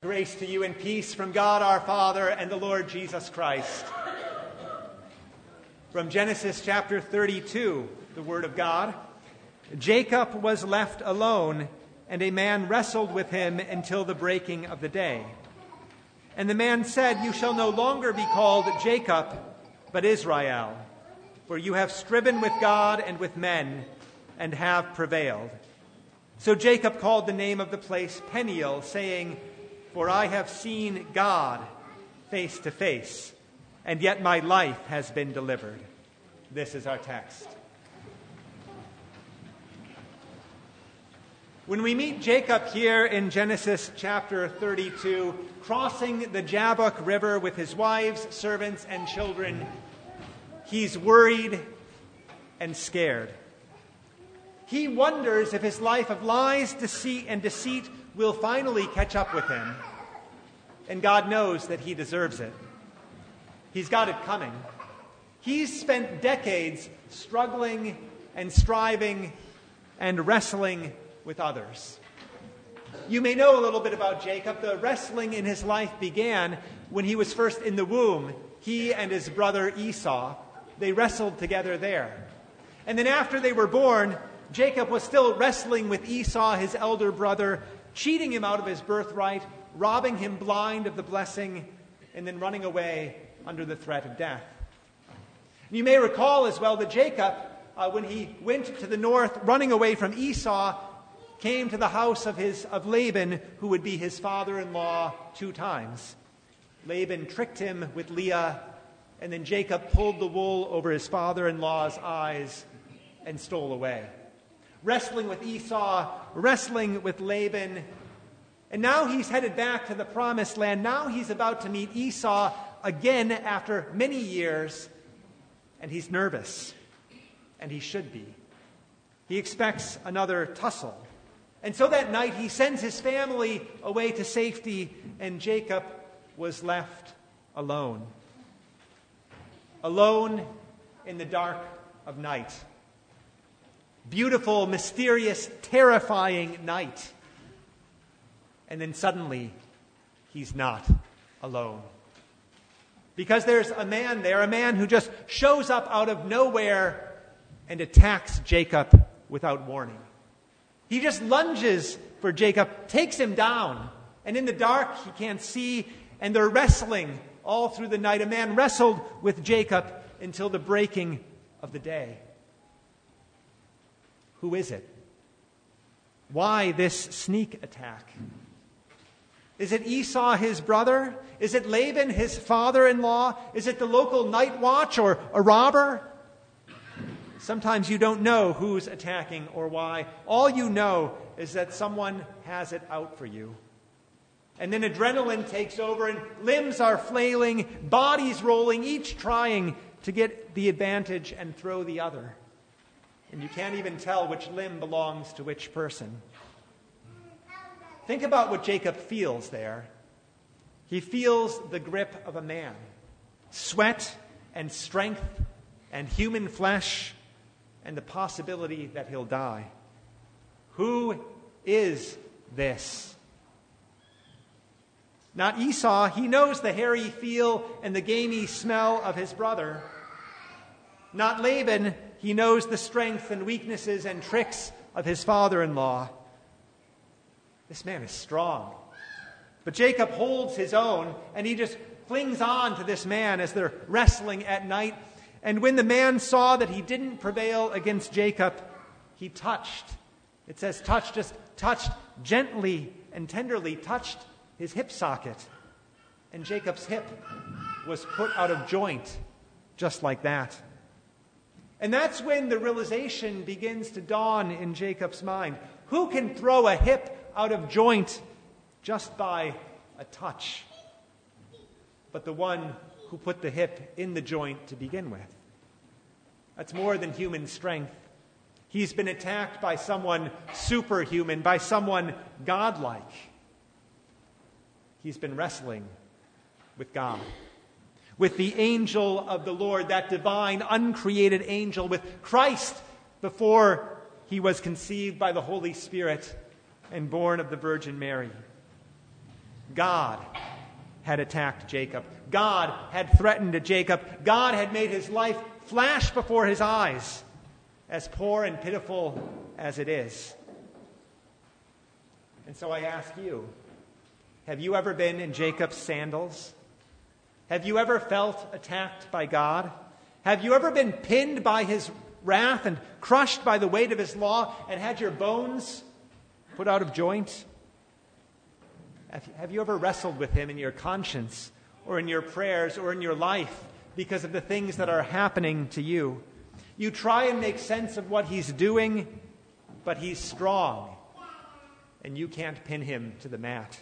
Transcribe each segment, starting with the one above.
Grace to you and peace from God our Father and the Lord Jesus Christ. From Genesis chapter 32, the Word of God. Jacob was left alone, and a man wrestled with him until the breaking of the day. And the man said, "You shall no longer be called Jacob, but Israel, for you have striven with God and with men, and have prevailed." So Jacob called the name of the place Peniel, saying, "For I have seen God face to face, and yet my life has been delivered." This is our text. When we meet Jacob here in Genesis chapter 32, crossing the Jabbok River with his wives, servants, and children, he's worried and scared. He wonders if his life of lies, deceit, and deceit will finally catch up with him. And God knows that he deserves it. He's got it coming. He's spent decades struggling and striving and wrestling with others. You may know a little bit about Jacob. The wrestling in his life began when he was first in the womb. He and his brother Esau, they wrestled together there. And then after they were born, Jacob was still wrestling with Esau, his elder brother, cheating him out of his birthright, robbing him blind of the blessing, and then running away under the threat of death. And you may recall as well that Jacob, when he went to the north, running away from Esau, came to the house of Laban, who would be his father-in-law 2 times. Laban tricked him with Leah, and then Jacob pulled the wool over his father-in-law's eyes and stole away. Wrestling with Esau, wrestling with Laban, and now he's headed back to the promised land. Now he's about to meet Esau again after many years, and he's nervous, and he should be. He expects another tussle. And so that night he sends his family away to safety, and Jacob was left alone. Alone in the dark of night. Beautiful, mysterious, terrifying night. And then suddenly, he's not alone. Because there's a man there, a man who just shows up out of nowhere and attacks Jacob without warning. He just lunges for Jacob, takes him down, and in the dark he can't see, and they're wrestling all through the night. A man wrestled with Jacob until the breaking of the day. Who is it? Why this sneak attack? Is it Esau, his brother? Is it Laban, his father-in-law? Is it the local night watch or a robber? Sometimes you don't know who's attacking or why. All you know is that someone has it out for you. And then adrenaline takes over and limbs are flailing, bodies rolling, each trying to get the advantage and throw the other. And you can't even tell which limb belongs to which person. Think about what Jacob feels there. He feels the grip of a man. Sweat and strength and human flesh and the possibility that he'll die. Who is this? Not Esau. He knows the hairy feel and the gamey smell of his brother. Not Laban. He knows the strength and weaknesses and tricks of his father-in-law. This man is strong. But Jacob holds his own, and he just clings on to this man as they're wrestling at night. And when the man saw that he didn't prevail against Jacob, he touched. It says touched, just touched gently and tenderly, touched his hip socket. And Jacob's hip was put out of joint, just like that. And that's when the realization begins to dawn in Jacob's mind. Who can throw a hip out of joint just by a touch? But the one who put the hip in the joint to begin with. That's more than human strength. He's been attacked by someone superhuman, by someone godlike. He's been wrestling with God. With the angel of the Lord, that divine, uncreated angel, with Christ before he was conceived by the Holy Spirit and born of the Virgin Mary. God had attacked Jacob. God had threatened Jacob. God had made his life flash before his eyes, as poor and pitiful as it is. And so I ask you, have you ever been in Jacob's sandals? Have you ever felt attacked by God? Have you ever been pinned by his wrath and crushed by the weight of his law and had your bones put out of joint? Have you ever wrestled with him in your conscience or in your prayers or in your life because of the things that are happening to you? You try and make sense of what he's doing, but he's strong, and you can't pin him to the mat.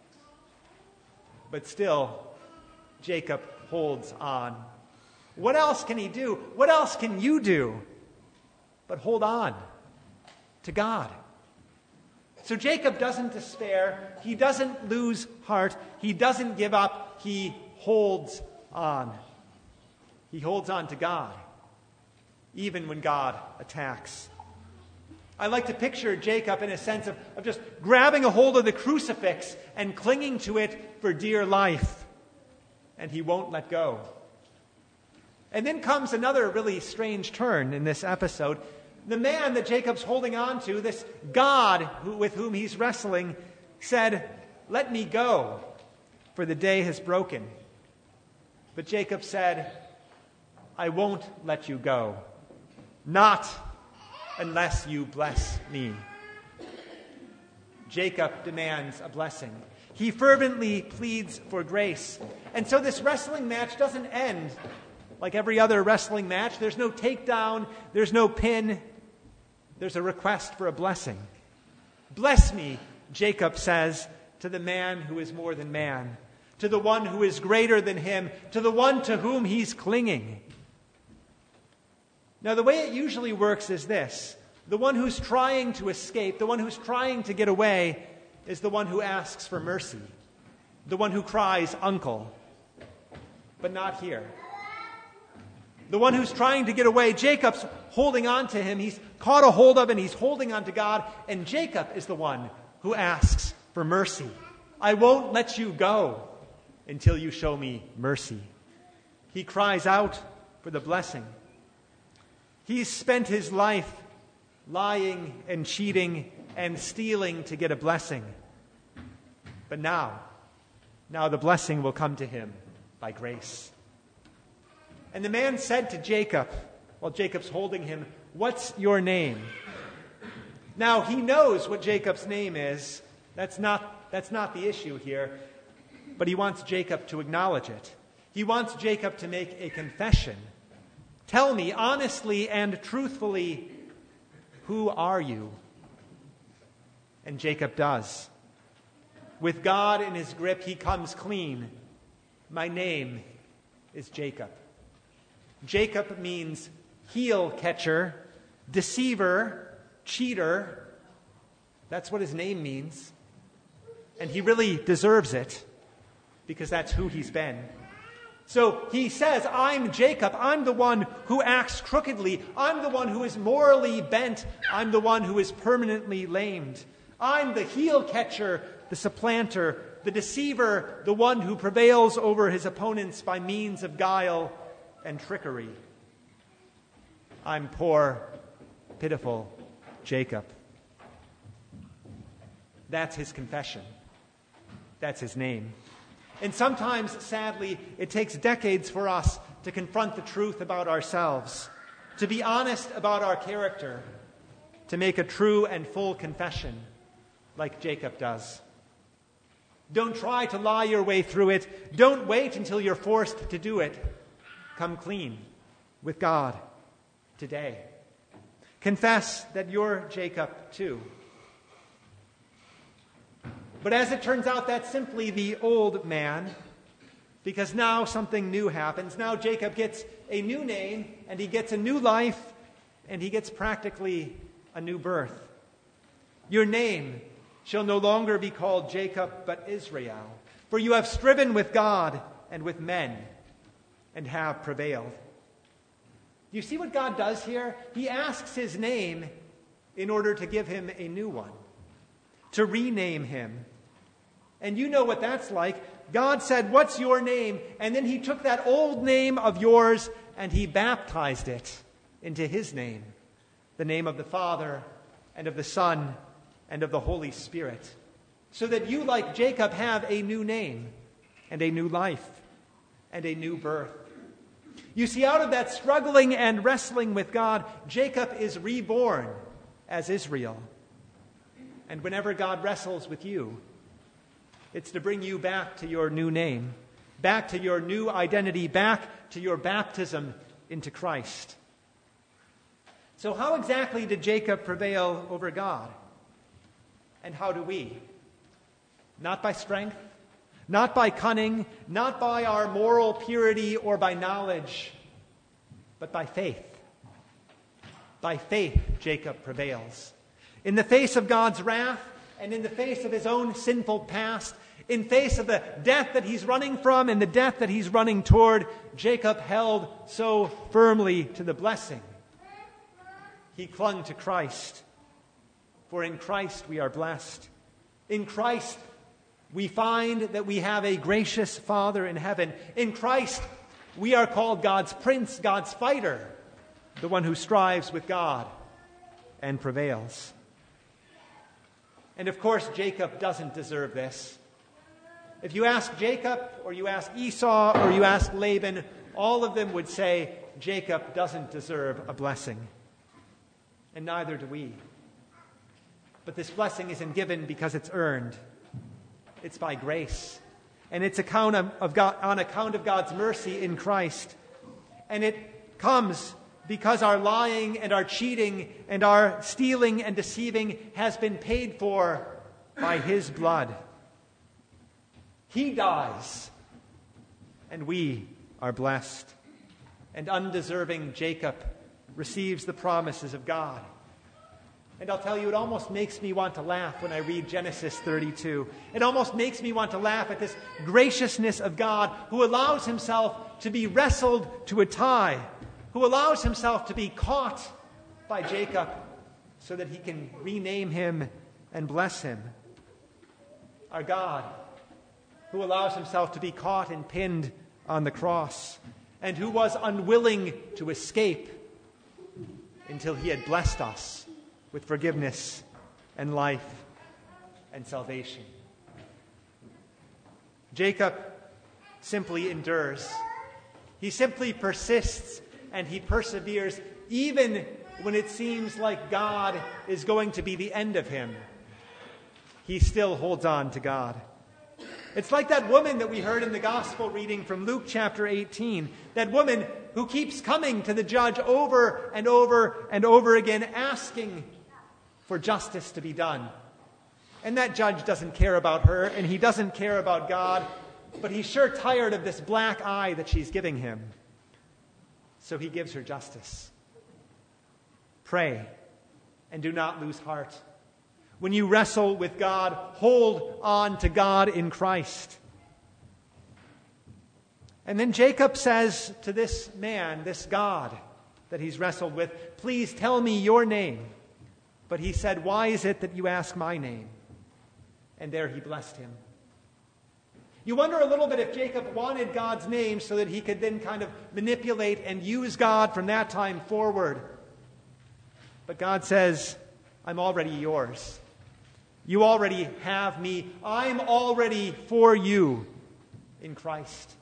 But still, Jacob holds on. What else can he do? What else can you do but hold on to God? So Jacob doesn't despair. He doesn't lose heart. He doesn't give up. He holds on. He holds on to God, even when God attacks. I like to picture Jacob in a sense of just grabbing a hold of the crucifix and clinging to it for dear life. And he won't let go. And then comes another really strange turn in this episode. The man that Jacob's holding on to, this God with whom he's wrestling, said, "Let me go, for the day has broken." But Jacob said, "I won't let you go, not unless you bless me." Jacob demands a blessing. He fervently pleads for grace. And so this wrestling match doesn't end like every other wrestling match. There's no takedown. There's no pin. There's a request for a blessing. "Bless me," Jacob says to the man who is more than man, to the one who is greater than him, to the one to whom he's clinging. Now, the way it usually works is this. The one who's trying to escape, the one who's trying to get away, is the one who asks for mercy, the one who cries, "Uncle." But not here. The one who's trying to get away, Jacob's holding on to him. He's caught a hold of and he's holding on to God. And Jacob is the one who asks for mercy. "I won't let you go until you show me mercy." He cries out for the blessing. He's spent his life lying and cheating and stealing to get a blessing. But now the blessing will come to him by grace. And the man said to Jacob, while Jacob's holding him, "What's your name?" Now, he knows what Jacob's name is. That's not the issue here. But he wants Jacob to acknowledge it. He wants Jacob to make a confession. "Tell me honestly and truthfully, who are you?" And Jacob does. With God in his grip, he comes clean. "My name is Jacob." Jacob means heel catcher, deceiver, cheater. That's what his name means. And he really deserves it, because that's who he's been. So he says, "I'm Jacob. I'm the one who acts crookedly. I'm the one who is morally bent. I'm the one who is permanently lamed. I'm the heel catcher, the supplanter, the deceiver, the one who prevails over his opponents by means of guile and trickery. I'm poor, pitiful Jacob." That's his confession. That's his name. And sometimes, sadly, it takes decades for us to confront the truth about ourselves, to be honest about our character, to make a true and full confession like Jacob does. Don't try to lie your way through it. Don't wait until you're forced to do it. Come clean with God today. Confess that you're Jacob too. But as it turns out, that's simply the old man, because now something new happens. Now Jacob gets a new name, and he gets a new life, and he gets practically a new birth. "Your name shall no longer be called Jacob, but Israel, for you have striven with God and with men, and have prevailed." Do you see what God does here? He asks his name in order to give him a new one, to rename him. And you know what that's like. God said, "What's your name?" And then he took that old name of yours and he baptized it into his name, the name of the Father and of the Son and of the Holy Spirit, so that you, like Jacob, have a new name and a new life and a new birth. You see, out of that struggling and wrestling with God, Jacob is reborn as Israel. And whenever God wrestles with you, it's to bring you back to your new name, back to your new identity, back to your baptism into Christ. So how exactly did Jacob prevail over God? And how do we? Not by strength, not by cunning, not by our moral purity or by knowledge, but by faith. By faith, Jacob prevails. In the face of God's wrath and in the face of his own sinful past, in face of the death that he's running from and the death that he's running toward, Jacob held so firmly to the blessing. He clung to Christ. For in Christ we are blessed. In Christ we find that we have a gracious Father in heaven. In Christ we are called God's prince, God's fighter, the one who strives with God and prevails. And of course, Jacob doesn't deserve this. If you ask Jacob, or you ask Esau, or you ask Laban, all of them would say Jacob doesn't deserve a blessing. And neither do we. But this blessing isn't given because it's earned. It's by grace. And it's on account of God's mercy in Christ. And it comes because our lying and our cheating and our stealing and deceiving has been paid for by his blood. He dies, and we are blessed. And undeserving Jacob receives the promises of God. And I'll tell you, it almost makes me want to laugh when I read Genesis 32. It almost makes me want to laugh at this graciousness of God, who allows himself to be wrestled to a tie, who allows himself to be caught by Jacob so that he can rename him and bless him. Our God, who allows himself to be caught and pinned on the cross, and who was unwilling to escape until he had blessed us with forgiveness and life and salvation. Jacob simply endures. He simply persists and he perseveres even when it seems like God is going to be the end of him. He still holds on to God. It's like that woman that we heard in the gospel reading from Luke chapter 18. That woman who keeps coming to the judge over and over and over again, asking for justice to be done. And that judge doesn't care about her, and he doesn't care about God, but he's sure tired of this black eye that she's giving him. So he gives her justice. Pray and do not lose heart. When you wrestle with God, hold on to God in Christ. And then Jacob says to this man, this God that he's wrestled with, "Please tell me your name." But he said, "Why is it that you ask my name?" And there he blessed him. You wonder a little bit if Jacob wanted God's name so that he could then kind of manipulate and use God from that time forward. But God says, "I'm already yours. You already have me. I'm already for you in Christ."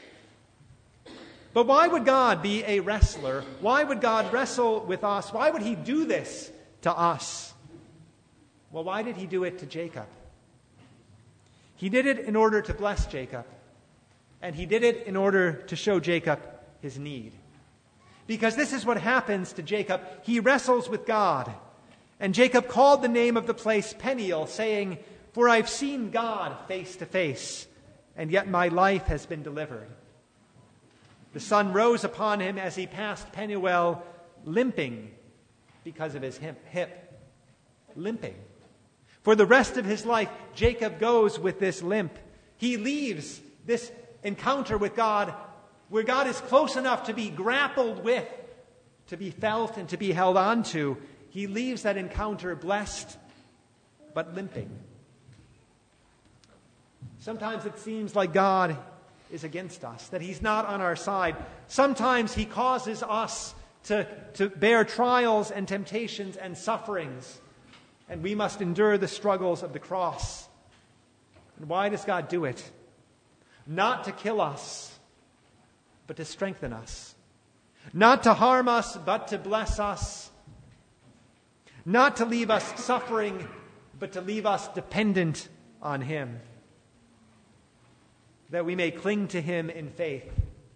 But why would God be a wrestler? Why would God wrestle with us? Why would he do this to us? Well, why did he do it to Jacob? He did it in order to bless Jacob. And he did it in order to show Jacob his need. Because this is what happens to Jacob. He wrestles with God. And Jacob called the name of the place Peniel, saying, "For I've seen God face to face, and yet my life has been delivered." The sun rose upon him as he passed Penuel, limping because of his hip. Limping. For the rest of his life, Jacob goes with this limp. He leaves this encounter with God, where God is close enough to be grappled with, to be felt and to be held on to. He leaves that encounter blessed, but limping. Sometimes it seems like God is against us, that he's not on our side. Sometimes he causes us to bear trials and temptations and sufferings, and we must endure the struggles of the cross. And why does God do it? Not to kill us, but to strengthen us. Not to harm us, but to bless us. Not to leave us suffering, but to leave us dependent on him, that we may cling to him in faith.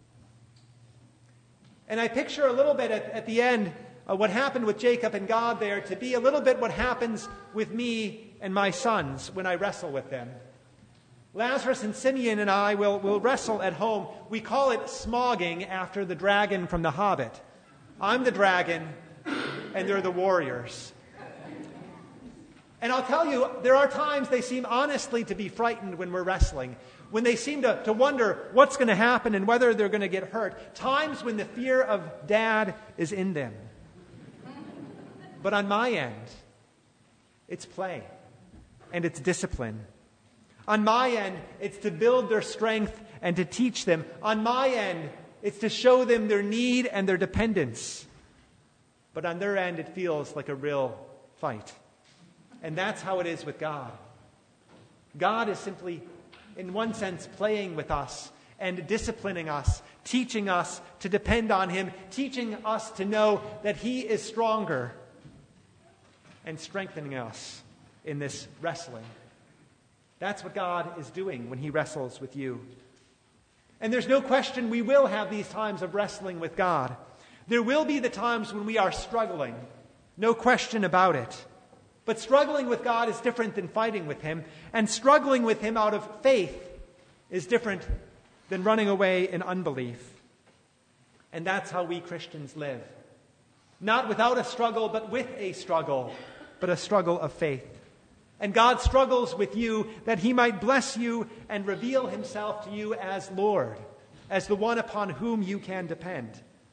And I picture a little bit at the end what happened with Jacob and God there to be a little bit what happens with me and my sons when I wrestle with them. Lazarus and Simeon and I will wrestle at home. We call it smogging after the dragon from The Hobbit. I'm the dragon, and they're the warriors. And I'll tell you, there are times they seem honestly to be frightened when we're wrestling, when they seem to wonder what's going to happen and whether they're going to get hurt. Times when the fear of Dad is in them. But on my end, it's play and it's discipline. On my end, it's to build their strength and to teach them. On my end, it's to show them their need and their dependence. But on their end, it feels like a real fight. And that's how it is with God. God is simply, in one sense, playing with us and disciplining us, teaching us to depend on him, teaching us to know that he is stronger, and strengthening us in this wrestling. That's what God is doing when he wrestles with you. And there's no question we will have these times of wrestling with God. There will be the times when we are struggling. No question about it. But struggling with God is different than fighting with him. And struggling with him out of faith is different than running away in unbelief. And that's how we Christians live. Not without a struggle, but with a struggle. But a struggle of faith. And God struggles with you that he might bless you and reveal himself to you as Lord, as the one upon whom you can depend.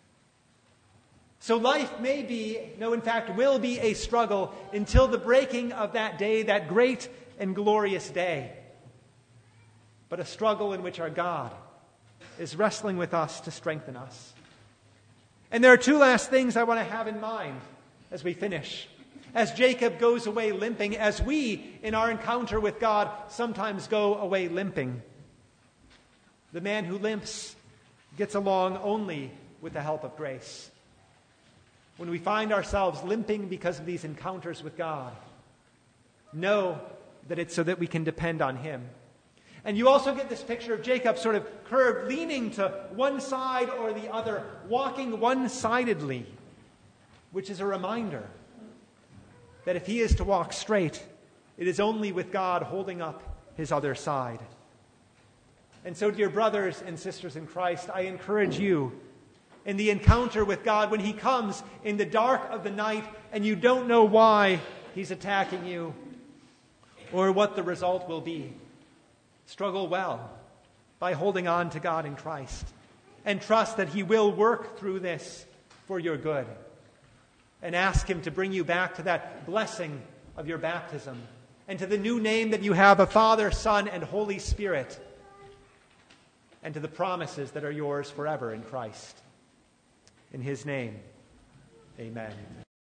So life may be, no, in fact, will be a struggle until the breaking of that day, that great and glorious day. But a struggle in which our God is wrestling with us to strengthen us. And there are two last things I want to have in mind as we finish. As Jacob goes away limping, as we, in our encounter with God, sometimes go away limping. The man who limps gets along only with the help of grace. When we find ourselves limping because of these encounters with God, know that it's so that we can depend on him. And you also get this picture of Jacob sort of curved, leaning to one side or the other, walking one-sidedly, which is a reminder that if he is to walk straight, it is only with God holding up his other side. And so, dear brothers and sisters in Christ, I encourage you in the encounter with God when he comes in the dark of the night and you don't know why he's attacking you or what the result will be. Struggle well by holding on to God in Christ and trust that he will work through this for your good. And ask him to bring you back to that blessing of your baptism and to the new name that you have of Father, Son, and Holy Spirit, and to the promises that are yours forever in Christ. In his name, amen.